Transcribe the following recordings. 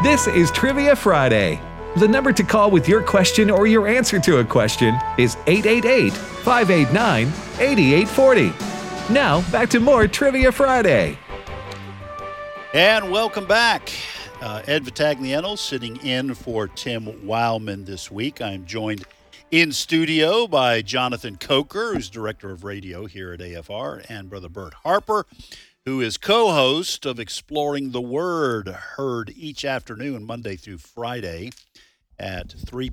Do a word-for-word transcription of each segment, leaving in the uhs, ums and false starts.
This is Trivia Friday. The number to call with your question or your answer to a question is eight eight eight, five eight nine, eight eight four zero. Now, back to more Trivia Friday. And welcome back. Uh, Ed Vitagliano sitting in for Tim Wildman this week. I'm joined in studio by Jonathan Coker, who's Director of Radio here at A F R, and Brother Bert Harper, who is co-host of Exploring the Word, heard each afternoon, Monday through Friday, at three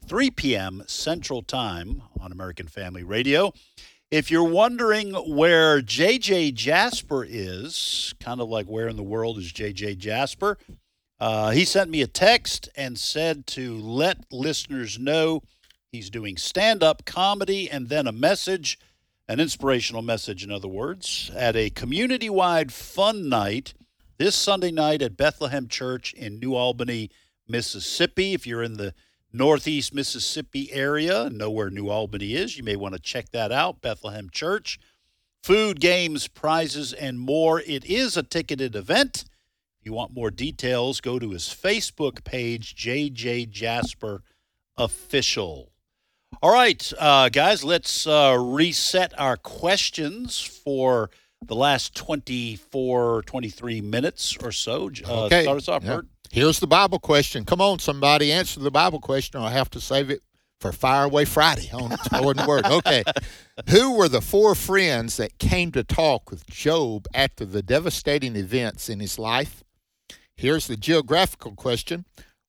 p.m. Central Time on American Family Radio. If you're wondering where J J Jasper is, kind of like where in the world is J J Jasper, uh, he sent me a text and said to let listeners know he's doing stand-up comedy and then a message, an inspirational message, in other words, at a community-wide fun night this Sunday night at Bethlehem Church in New Albany, Mississippi. If you're in the Northeast Mississippi area and know where New Albany is, you may want to check that out, Bethlehem Church. Food, games, prizes, and more. It is a ticketed event. If you want more details, go to his Facebook page, J J Jasper Official. All right, uh, guys, let's uh, reset our questions for the last twenty-four, twenty-three minutes or so. Uh, okay. Start us off, Yeah. Bert. Here's the Bible question. Come on, somebody, answer the Bible question, or I have to save it for Fire Away Friday on Exploring the Word. Okay. Who were the four friends that came to talk with Job after the devastating events in his life? Here's the geographical question.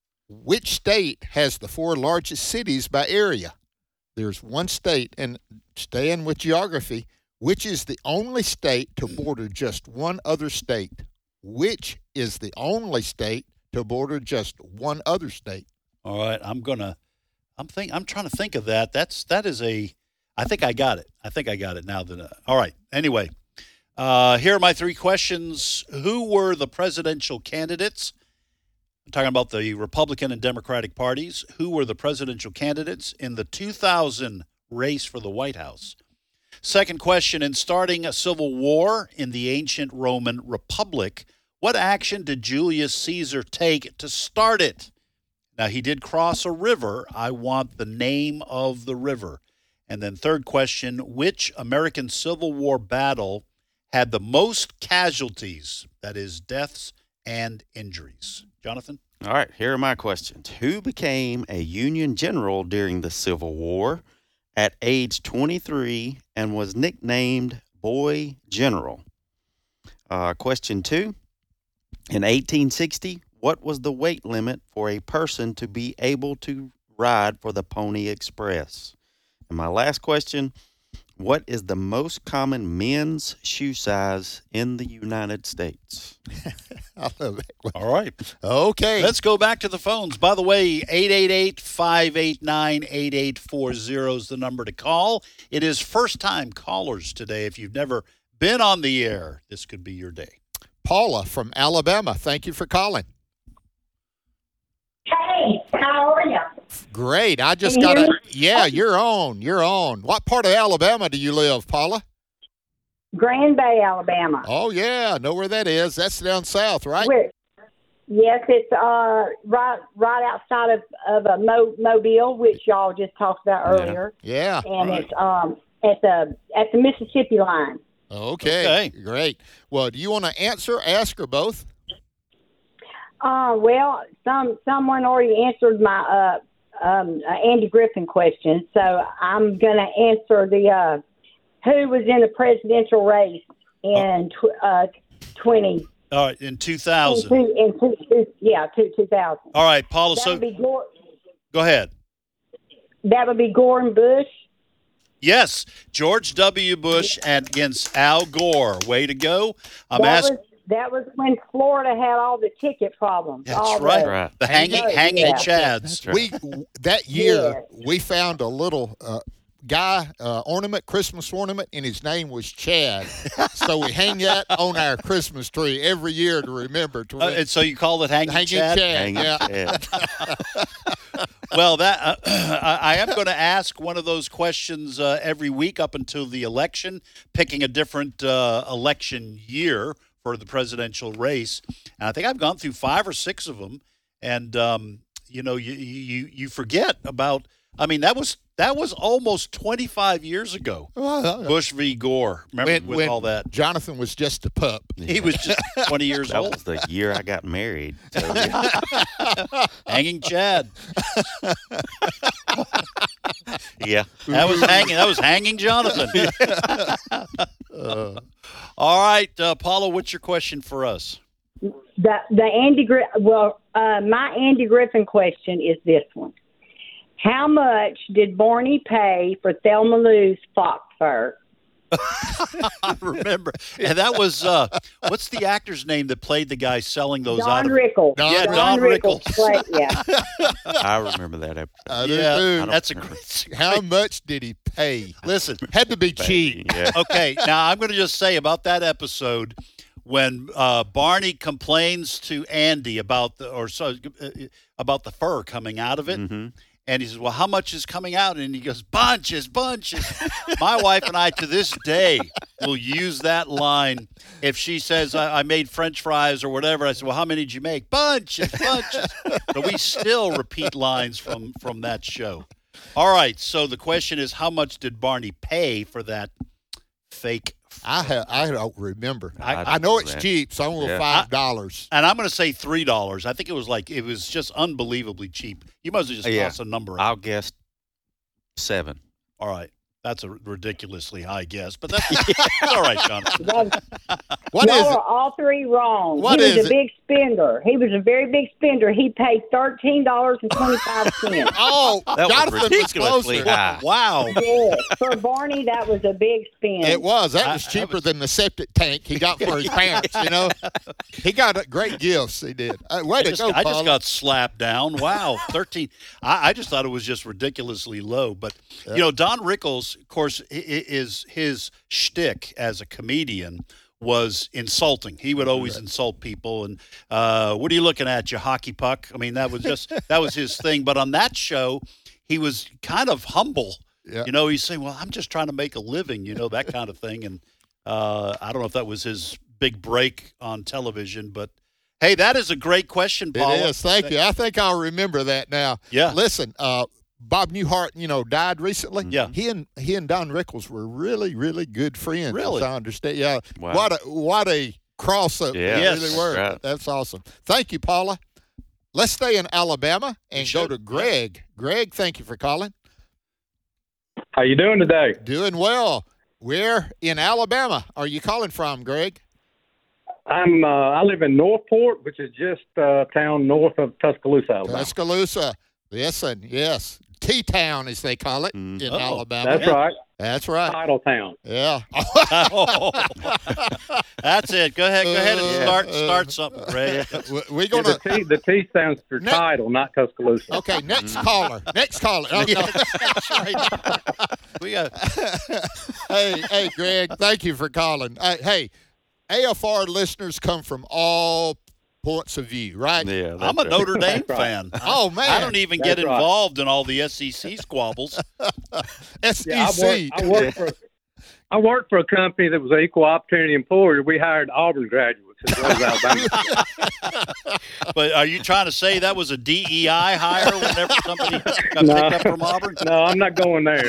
Which state has the four largest cities by area? There's one state, and staying with geography, which is the only state to border just one other state? Which is the only state to border just one other state? All right, I'm gonna, I'm think, I'm trying to think of that. That's that is a, I think I got it. I think I got it now. That uh, all right. Anyway, uh, here are my three questions. Who were the presidential candidates? I'm talking about the Republican and Democratic parties. Who were the presidential candidates in the two thousand race for the White House? Second question, in starting a civil war in the ancient Roman Republic, what action did Julius Caesar take to start it? Now, he did cross a river. I want the name of the river. And then third question, which American Civil War battle had the most casualties, that is, deaths and injuries? Jonathan? All right, here are my questions. Who became a Union general during the Civil War at age twenty-three and was nicknamed Boy General? Uh, question two, in eighteen sixty, what was the weight limit for a person to be able to ride for the Pony Express? And my last question, what is the most common men's shoe size in the United States? I love that question. All right. Okay. Let's go back to the phones. By the way, eight eight eight, five eight nine, eight eight four zero is the number to call. It is first-time callers today. If you've never been on the air, this could be your day. Paula from Alabama, thank you for calling. Hey, how are you? Great. I just Can you got hear a, me? yeah, you're on. You're on. What part of Alabama do you live, Paula? Grand Bay, Alabama. Oh, yeah. I know where that is. That's down south, right? Where, yes, it's uh right right outside of of uh, Mo, Mobile, which y'all just talked about earlier, Yeah. and Right. it's um at the at the Mississippi line. Okay. Okay. Great. Well, do you want to answer, ask, or both? Uh, well, some someone already answered my uh um uh, Andy Griffin question, so I'm gonna answer the uh who was in the presidential race in tw- uh twenty. All right, in two In thousand. two, in two, two, yeah, two, two thousand. All right, Paula, That so would be Gore. go ahead. That would be Gordon Bush. Yes, George W. Bush and against Al Gore. Way to go. I'm that asking. was that was when Florida had all the ticket problems. That's all right. The, Right. The hanging, Yeah. hanging Yeah. chads. right. We that year we found a little uh, guy uh, ornament, Christmas ornament, and his name was Chad. So we hang that on our Christmas tree every year to remember. To Uh, and so you call it hanging, hanging chad? Chad. Hanging Yeah. Chad. Well, that uh, I I am going to ask one of those questions uh, every week up until the election, picking a different uh, election year for the presidential race. And I think I've gone through five or six of them. and um, you know, you you you forget about. I mean, that was that was almost twenty-five years ago. Well, Bush v. Gore. Remember when, with when all that? Jonathan was just a pup. He was just twenty years That old. was the year I got married. So, yeah. Hanging Chad. yeah. That was hanging. That was hanging Jonathan. Uh, All right, uh, Paula, what's your question for us? The the Andy Gri- well, uh, my Andy Griffin question is this one: how much did Barney pay for Thelma Lou's fox fur? I remember, and that was uh, what's the actor's name that played the guy selling those out Don of Rickles. Don Yeah, Rickles. Don Rickles. played- yeah. I remember that episode. I do Yeah, too. that's a remember. great. How much did he pay? Listen, Had to be cheap. Yeah. okay, now I'm going to just say about that episode when uh, Barney complains to Andy about the or so uh, about the fur coming out of it. hmm And he says, well, how much is coming out? And he goes, bunches, bunches. My wife and I, to this day, will use that line. If she says, I, I made French fries or whatever, I said, well, how many did you make? Bunches, bunches. So we still repeat lines from, from that show. All right, so the question is, how much did Barney pay for that fake? I ha- I don't remember. I- I, know it's that. cheap, so I'm going to Yeah. five dollars. And I'm going to say three dollars. I think it was like, it was just unbelievably cheap. You must have just Yeah. tossed a number out. I'll guess seven. All right. That's a ridiculously high guess, but that's, that's all right, Jonathan. What Y'all is are it? all three wrong. What he was is a it? big spender. He was a very big spender. He paid thirteen dollars and twenty five cents. Oh, That was Jonathan was ridiculously closer. high. Wow. Yes, for Barney, that was a big spend. It was. That I- was I cheaper was- than the septic tank he got for his parents, you know? He got uh, great gifts, he did. Uh, way I to just, go, I just Paula. got slapped down. Wow, thirteen. I, I just thought it was just ridiculously low. But you know, Don Rickles, of course, i- i- is his shtick as a comedian was insulting. He would always insult people, and uh, what are you looking at, you hockey puck? I mean, that was just that was his thing. But on that show, he was kind of humble. Yeah. You know, he's saying, "Well, I'm just trying to make a living," you know, that kind of thing. And uh, I don't know if that was his big break on television, but hey, that is a great question, Paula. It is. Thank you. I think I'll remember that now. Yeah. Listen, uh, Bob Newhart, you know, died recently. Yeah. He and he and Don Rickles were really, really good friends. Really? As I understand. Yeah. Wow. What a what a crossover. Yeah, They Yes. really were. right. That's awesome. Thank you, Paula. Let's stay in Alabama and should. go to Greg. Greg, thank you for calling. How you doing today? Doing well. We're in Alabama. Are you calling from, Greg? I'm. Uh, I live in Northport, which is just a town north of Tuscaloosa, Alabama. Tuscaloosa. Listen, yes. T-Town, as they call it Mm. in Oh, Alabama. That's right, That's right. Title Town. Yeah. Oh, that's it. Go ahead. Go ahead and Uh, start uh, start something, Greg. We- We're Yeah, going the to. T, the T stands for Ne- Title, not Tuscaloosa. Okay, next caller. Next caller. Oh, no. That's right. We got hey, hey, Greg, thank you for calling. Uh, hey, A F R listeners come from all points of view, right? Yeah, I'm a that's right. Notre Dame That's right. fan. Oh, man. I don't even get That's right. involved in all the S E C squabbles. S E Yeah, I C. work, I work for. I worked for a company that was an equal opportunity employer. We hired Auburn graduates as well as Alabama. But are you trying to say that was a D E I hire whenever somebody got No. picked up from Auburn? No, I'm not going there.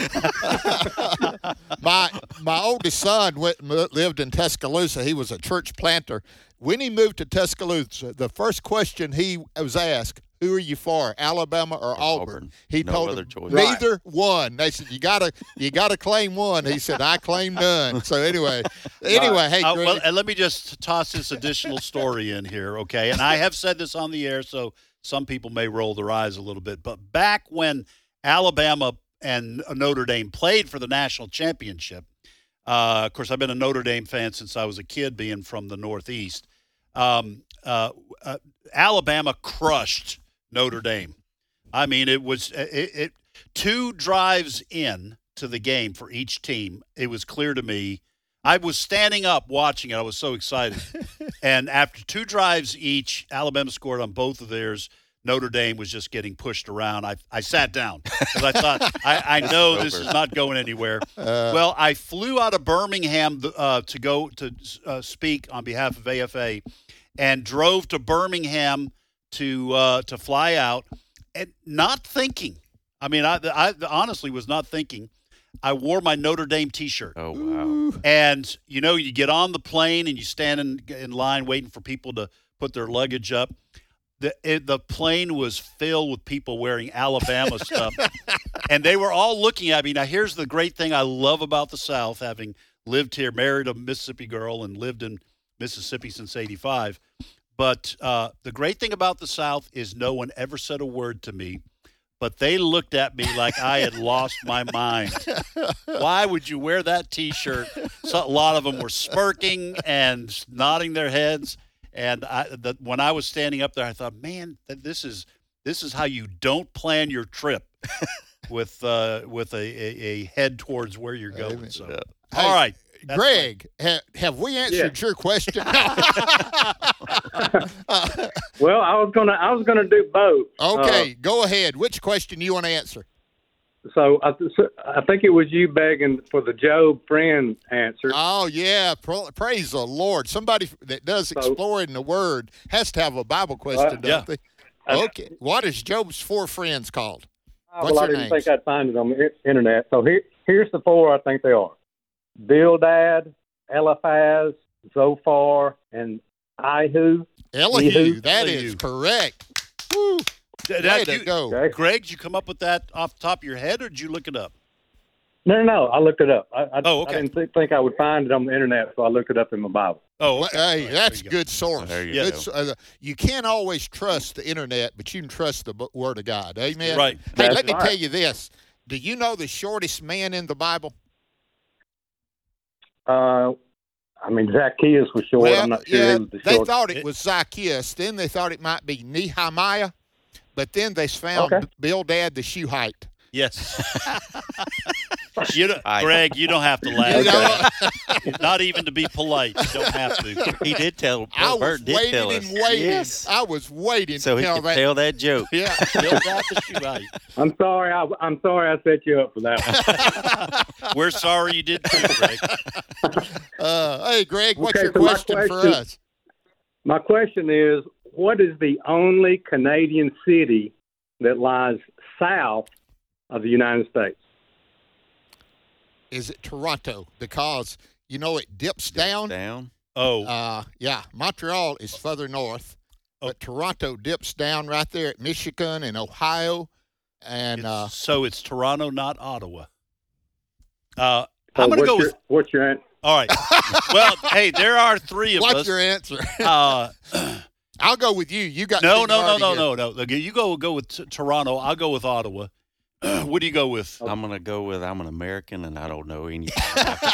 my my oldest son went, m- lived in Tuscaloosa. He was a church planter. When he moved to Tuscaloosa, the first question he was asked, "Who are you for, Alabama or Auburn?" Auburn. He No told other them choice. neither one. They said, "You gotta you gotta claim one." He said, "I claim none." So anyway, anyway, hey, Uh, Greg, well, and let me just toss this additional story in here, okay? And I have said this on the air, so some people may roll their eyes a little bit. But back when Alabama and Notre Dame played for the national championship, uh, of course, I've been a Notre Dame fan since I was a kid, being from the Northeast. Um, uh, uh, Alabama crushed Notre Dame. I mean, it was it, it two drives in to the game for each team. It was clear to me. I was standing up watching it. I was so excited. And after two drives each, Alabama scored on both of theirs. Notre Dame was just getting pushed around. I, I sat down because I thought, I, I know this is not going anywhere. Uh, Well, I flew out of Birmingham uh, to go to uh, speak on behalf of A F A and drove to Birmingham to uh, to fly out and not thinking. I mean, I, I honestly was not thinking. I wore my Notre Dame T-shirt. Oh, wow. And, you know, you get on the plane and you stand in, in line waiting for people to put their luggage up. The it, the plane was filled with people wearing Alabama stuff. And they were all looking at me. Now, here's the great thing I love about the South, having lived here, married a Mississippi girl, and lived in Mississippi since eighty-five. But uh, the great thing about the South is no one ever said a word to me. But they looked at me like I had lost my mind. Why would you wear that T-shirt? So, a lot of them were smirking and nodding their heads. And I, the, when I was standing up there, I thought, man, this is this is how you don't plan your trip with uh, with a, a, a head towards where you're going. Amen. So, Hey, all right, that's Greg, ha- have we answered your question? Well, I was gonna I was gonna do both. Okay, go ahead. Which question do you want to answer? Uh, so I, I think it was you begging for the Job friend answer. Oh, yeah. Pro- praise the Lord. Somebody that does So- exploring in the Word has to have a Bible question, Uh, don't yeah. they? Okay. What is Job's four friends called? Oh, What's well, I their didn't names? think I'd find it on the i- internet. So here, here's the four I think they are: Bildad, Eliphaz, Zophar, and Ihu. Elihu. Elihu. That Elihu. is correct. Woo. That- Way that to you- go. Okay. Greg, did you come up with that off the top of your head, or did you look it up? No, no, no. I looked it up. I, I, Oh, okay. I didn't th- think I would find it on the internet, so I looked it up in my Bible. Oh, Well, okay. hey, All right, that's there a you go. good source. There you Good go. s- uh, you can't always trust the internet, but you can trust the b- Word of God. Amen. Right. Hey, That's let me right. tell you this. Do you know the shortest man in the Bible? Uh, I mean, Zacchaeus was short. Well, I'm not sure yeah, he was the they short. thought it It- was Zacchaeus. Then they thought it might be Nehemiah, but then they found Okay. Bildad the Shuhite. Yes. you don't, I- Greg, you don't have to laugh. You know, Not even to be polite. You don't have to. He did tell. I was Bert did waiting tell and us. waiting. Yes. I was waiting So to he tell could that. tell that joke. Yeah. Bill Baptist, you're right. I'm sorry. I, I'm sorry I set you up for that one. We're sorry you did too, Greg. Uh, hey, Greg, what's Okay, your so my question, for question- us? My question is, what is the only Canadian city that lies south of the United States? Is it Toronto? Because, you know, it dips down. Down. Oh, Uh, yeah, Montreal is further north, but Toronto dips down right there at Michigan and Ohio. And it's- uh, so it's Toronto, not Ottawa. Uh, So I'm going to what's go your, with. What's your answer? All right. Well, hey, there are three of what's us. your answer? Uh, I'll go with you. You got no, no, no, seniority no, here. no, no. Okay, you go go with t- Toronto. I'll go with Ottawa. What do you go with? I'm gonna go with I'm an American and I don't know anything.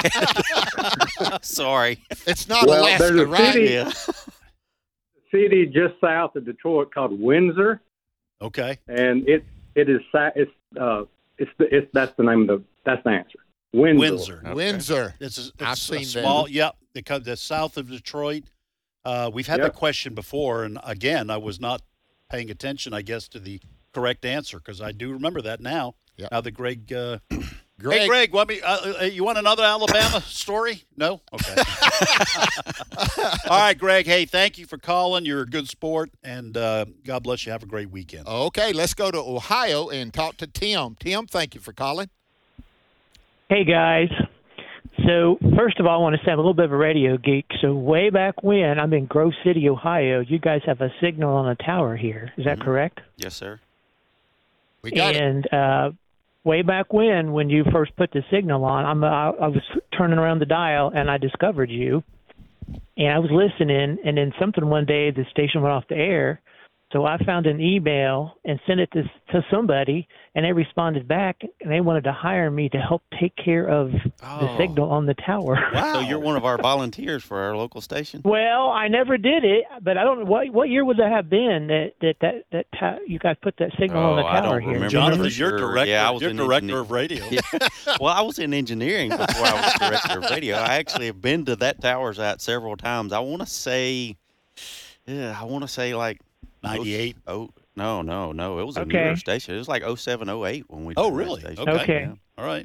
Sorry. It's not Well, Alaska, there's a right? city- Yeah. City just south of Detroit called Windsor, Okay. and it it is sa- it's uh it's the it's that's the name of the that's the answer. Windsor. Windsor. Okay. Windsor. It's, a, it's I've a seen that. small. Yep. It comes that's south of Detroit. Uh, we've had Yep. that question before, and again, I was not paying attention, I guess, to the correct answer because I do remember that now. Yep. Now that Greg. Uh, Greg, Hey, Greg, want me? Uh, uh, you want another Alabama story? No. Okay. All right, Greg. Hey, thank you for calling. You're a good sport, and uh, God bless you. Have a great weekend. Okay, let's go to Ohio and talk to Tim. Tim, thank you for calling. Hey guys. So first of all, I want to say I'm a little bit of a radio geek. So way back when, I'm in Grove City, Ohio. You guys have a signal on a tower here. Is that Mhm. correct? Yes, sir. We got it. and uh, way back when, when you first put the signal on, I'm I, I was turning around the dial and I discovered you, and I was listening. And then something one day, the station went off the air. So I found an email and sent it to to somebody, and they responded back, and they wanted to hire me to help take care of the Oh. signal on the tower. So you're one of our volunteers for our local station. Well, I never did it, but I don't. What what year would that have been that that that, that ta- you guys put that signal on the Oh, I tower don't here? remember. Jonathan, for you're sure. director. Yeah, I was you're in director engineer- of radio. Yeah. Well, I was in engineering before I was director of radio. I actually have been to that tower's out several times. I want to say, yeah, I want to say like ninety-eight. Oh, no, no, no. It was a Okay. newer station. It was like oh seven, oh eight when we. Oh, did that really? station. Okay. Okay. Yeah. All right.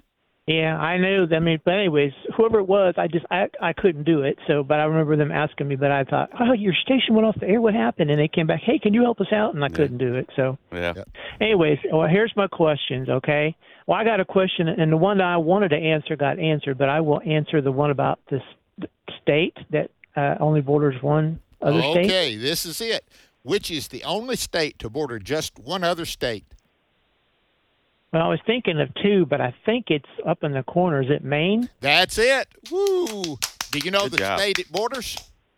Yeah, I knew. I mean, but anyways, whoever it was, I just I I couldn't do it. So, but I remember them asking me. But I thought, oh, your station went off the air. What happened? And they came back. Hey, can you help us out? And I Yeah. couldn't do it. So, Yeah. anyways, well, here's my questions. Okay. Well, I got a question, and the one that I wanted to answer got answered, but I will answer the one about this state that uh, only borders one other state. Okay, this is it. Which is the only state to border just one other state? Well, I was thinking of two, but I think it's up in the corner. Is it Maine? That's it. Woo! Do you know Good the job. state it borders?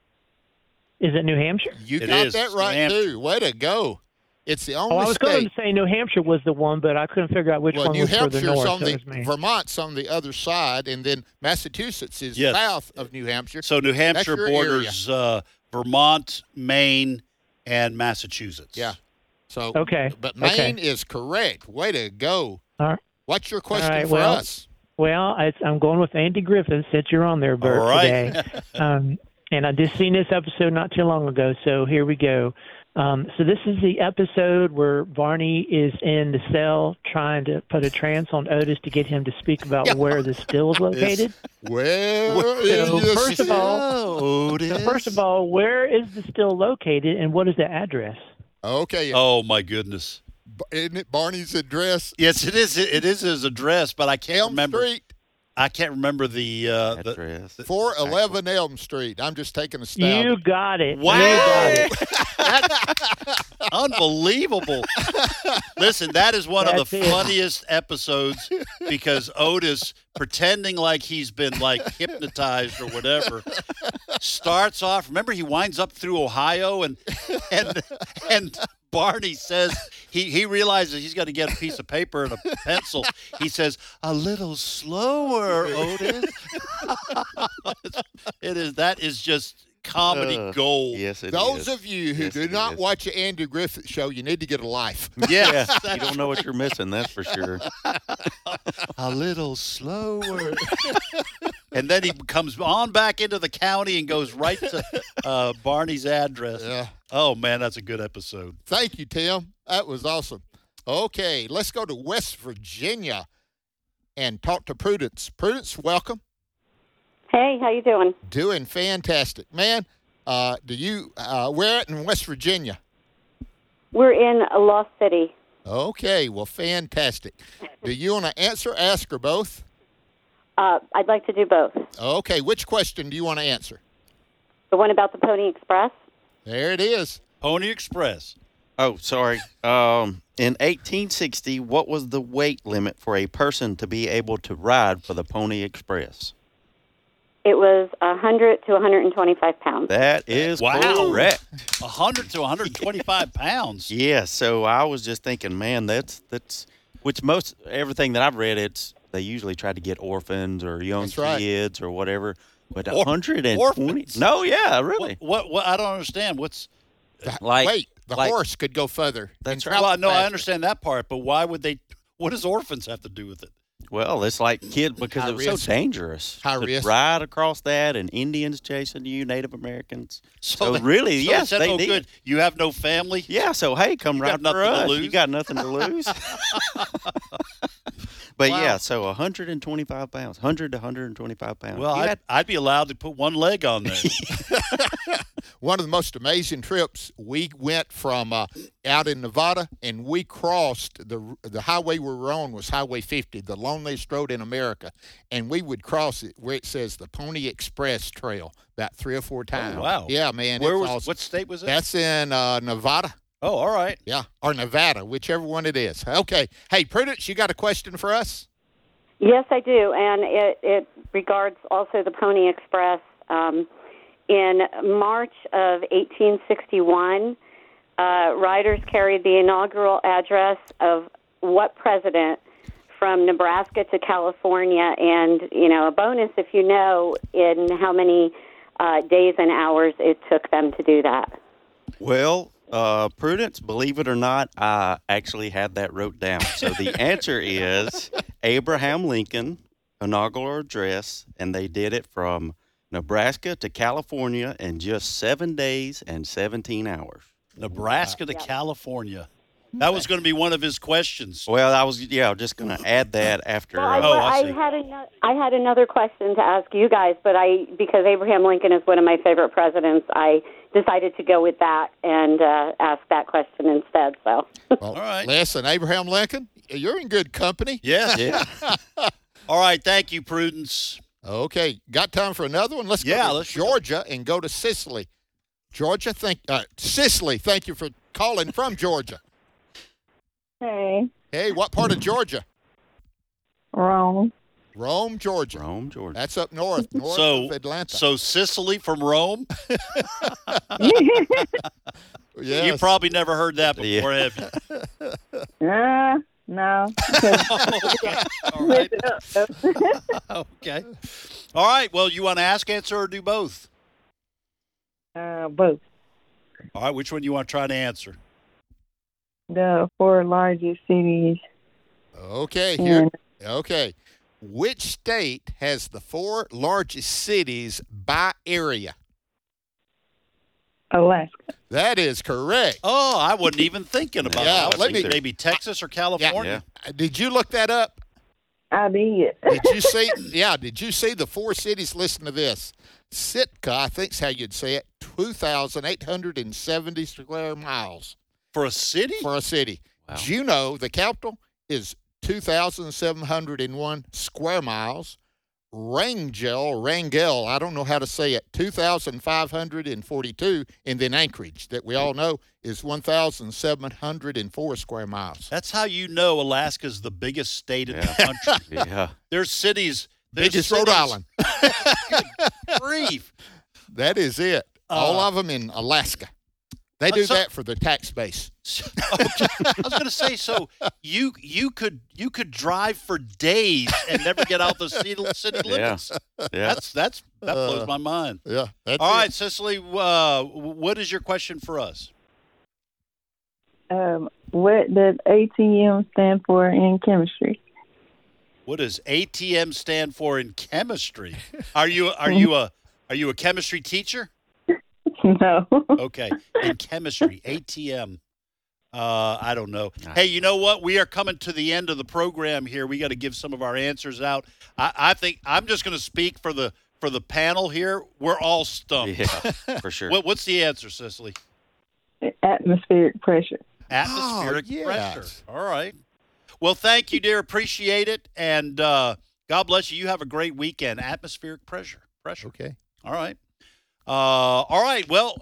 Is it New Hampshire? You It got is. that New right, Hampshire. too. Way to go. It's the only Oh, I was going state. to say New Hampshire was the one, but I couldn't figure out which Well, one New was further Hampshire's north. on so the it was Maine. Vermont's on the other side, and then Massachusetts is Yes. south of New Hampshire. So New Hampshire your borders uh, Vermont, Maine, and Massachusetts. Yeah. So Okay. But Okay. Maine is correct. Way to go. All right. What's your question right, for well, us? Well, I, I'm going with Andy Griffith since you're on there, Bert, All right. today. um, and I just seen this episode not too long ago, so here we go. Um, so this is the episode where Barney is in the cell trying to put a trance on Otis to get him to speak about where the still is located. Where So is the first of all, Oh, it so is. first of all, where is the still located, and what is the address? Okay. Oh my goodness. Isn't it Barney's address? Yes, it is. It is his address, but I can't Elm remember. Street, I can't remember the. Uh, the Address. four eleven Elm Street. I'm just taking a stab. You got it. Wow. You got it. Unbelievable. Listen, that is one of That's the it. funniest episodes because Otis, pretending like he's been like hypnotized or whatever, starts off. Remember, he winds up through Ohio and and and Barney says he, he realizes he's got to get a piece of paper and a pencil. He says, "A little slower, Otis." It is that is just comedy Uh, gold. Yes, it Those is. of you who Yes, do it not is. watch the Andy Griffith show, you need to get a life. Yes, Yeah, you don't know what you're missing, that's for sure. a little slower. And then he comes on back into the county and goes right to uh, Barney's address. Yeah. Oh, man, that's a good episode. Thank you, Tim. That was awesome. Okay, let's go to West Virginia and talk to Prudence. Prudence, welcome. Hey, how you doing? Doing fantastic. Man, uh, do you, uh, where at in West Virginia? We're in Lost City. Okay, well, fantastic. Do you want to answer, ask, or both? Uh, I'd like to do both. Okay, which question do you want to answer? The one about the Pony Express. There it is. Pony Express. Oh, sorry. Um, in eighteen sixty, what was the weight limit for a person to be able to ride for the Pony Express? It was one hundred to one hundred twenty-five pounds. That is Wow. correct. one hundred to one hundred twenty-five pounds. Yeah, so I was just thinking, man, that's that's which most everything that I've read, it's they usually try to get orphans or young That's right. kids or whatever. But Or- one hundred twenty? orphans? No, yeah, really. What, what, what? I don't understand. What's. The- Like- Wait, the like- horse could go further. That's and right. travel Well, no, I faster. understand that part, but why would they. What does orphans have to do with it? Well, it's like kids because High it was risk. so dangerous. High to risk. ride across that and Indians chasing you, Native Americans. So, they- really, so yes, said, they oh, did. good. You have no family? Yeah, so hey, come You ride got for nothing to us. lose. You got nothing to lose. But Wow. yeah, so one hundred twenty-five pounds, one hundred to one hundred twenty-five pounds. Well, You I'd, had- I'd be allowed to put one leg on there. One of the most amazing trips, we went from uh, out in Nevada, and we crossed the the highway we were on was Highway fifty, the loneliest road in America, and we would cross it where it says the Pony Express Trail about three or four times. wow. Yeah, man. Where it's was awesome. what state was it? That's in uh, Nevada. Oh, all right. Yeah, or Nevada, whichever one it is. Okay. Hey, Prudence, you got a question for us? Yes, I do, and it, it regards also the Pony Express. Um, in March of eighteen sixty-one, uh, riders carried the inaugural address of what president from Nebraska to California, and, you know, a bonus if you know in how many uh, days and hours it took them to do that. well, uh, Prudence, believe it or not, I actually had that wrote down. So the answer is Abraham Lincoln inaugural address, and they did it from Nebraska to California in just seven days and seventeen hours. Nebraska to Yeah. California. That was going to be one of his questions. Well, I was yeah, just going to add that after. Well, I, uh, Oh, I I, see. had another, I had another question to ask you guys, but I because Abraham Lincoln is one of my favorite presidents, I decided to go with that and uh, ask that question instead. So, Well, All right. Listen, Abraham Lincoln, you're in good company. Yes. yeah. All right. Thank you, Prudence. Okay, got time for another one? Let's Yeah, go to let's- Georgia and go to Sicily. Georgia, thank uh, Sicily, thank you for calling from Georgia. Hey, Hey, what part of Georgia? wrong. Rome, Georgia. Rome, Georgia. That's up north, north So, of Atlanta. so Sicily from Rome. yes. You probably never heard that Yeah. before, have you? Uh, no. Okay. All right. Listen up. Okay. All right. Well, you want to ask, answer, or do both? uh, both. All right. Which one do you want to try to answer? The four largest cities. Okay, here. in Okay. Which state has the four largest cities by area? Alaska. That is correct. Oh, I wasn't even thinking about Yeah, that. let me- Maybe Texas or California. Uh, Did you look that up? I did. Did you see? Yeah, did you see the four cities? Listen to this. Sitka, I think's how you'd say it, two thousand eight hundred seventy square miles For a city? for a city. Wow. Juneau, the capital, is two thousand seven hundred one square miles. Wrangell, Wrangell, I don't know how to say it, two thousand five hundred forty-two. And then Anchorage, that we all know, is one thousand seven hundred four square miles. That's how you know Alaska's the biggest state in Yeah. the country. yeah. There's cities. There's Biggest Rhode cities- Island. Grief. That is it. All Uh, of them in Alaska. They uh, do so- that for the tax base. Okay. I was going to say, so you you could you could drive for days and never get out the city, city limits. Yeah. That's that's that blows Uh, my mind. Yeah. That's All it. right, Cicely, uh, what is your question for us? Um, what does A T M stand for in chemistry? What does A T M stand for in chemistry? Are you are you a are you a chemistry teacher? No. Okay, in chemistry, A T M. Uh, I don't know. Hey, you know what? We are coming to the end of the program here. We got to give some of our answers out. I, I think I'm just going to speak for the for the panel here. We're all stumped. Yeah, for sure. What, what's the answer, Cicely? Atmospheric pressure. Atmospheric Oh, yes. pressure. All right. Well, thank you, dear. Appreciate it, and uh, God bless you. You have a great weekend. Atmospheric pressure. Pressure. Okay. All right. Uh, all right. Well,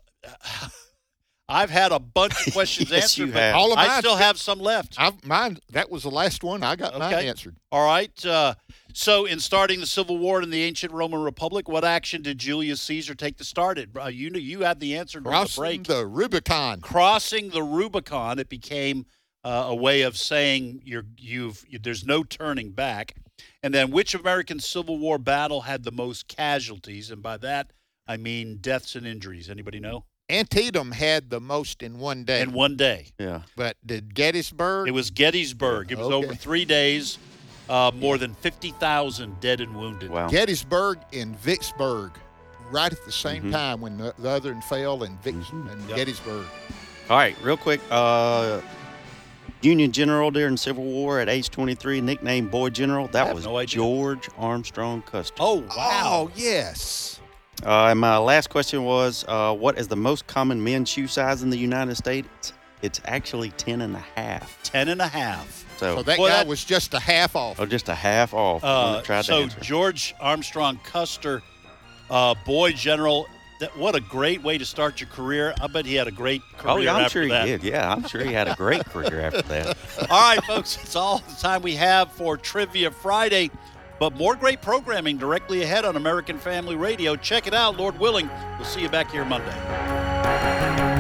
I've had a bunch of questions Yes, answered, you but have. All of I mine- still have some left. I've, mine, that was the last one. I got mine Okay. answered. All right. Uh, so, in starting the Civil War in the ancient Roman Republic, what action did Julius Caesar take to start it? Uh, you knew you had the answer during the Crossing break. the Rubicon. Crossing the Rubicon, it became uh, a way of saying you're you've you, there's no turning back. And then, which American Civil War battle had the most casualties? And by that, I mean deaths and injuries. Anybody know? Antietam had the most in one day. In one day. yeah. But did Gettysburg? It was Gettysburg. It was Okay. over three days, uh, more than fifty thousand dead and wounded. Wow. Gettysburg and Vicksburg, right at the same Mhm. time when the, the other one fell and Vicks Mhm. and Yep. Gettysburg. All right, real quick. Uh, Union general during the Civil War at age twenty-three, nicknamed Boy General. I That have was no idea. George Armstrong Custer. Oh, wow. Oh, yes. Uh, and my last question was, uh, what is the most common men's shoe size in the United States? It's actually ten and a half. Ten and a half. So, So that Boy, guy that- was just a half off. oh, just a half off. when I Uh, tried to so answer. George Armstrong Custer, uh, Boy General. That, what a great way to start your career. I bet he had a great career Oh, yeah, I'm after sure he that. did. Yeah, I'm sure he had a great career after that. All right, folks, it's all the time we have for Trivia Friday. But more great programming directly ahead on American Family Radio. Check it out, Lord willing. We'll see you back here Monday.